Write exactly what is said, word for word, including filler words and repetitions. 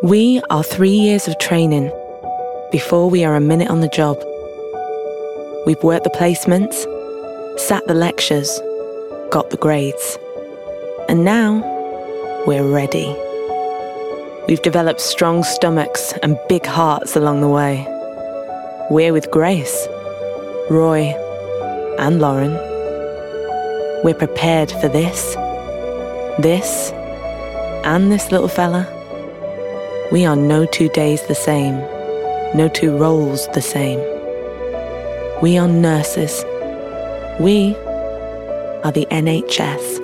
We are three years of training before we are a minute on the job. We've worked the placements, sat the lectures, got the grades. And now, we're ready. We've developed strong stomachs and big hearts along the way. We're with Grace, Roy, and Lauren. We're prepared for this, this, and this little fella. We are no two days the same, no two roles the same. We are nurses. We are the N H S.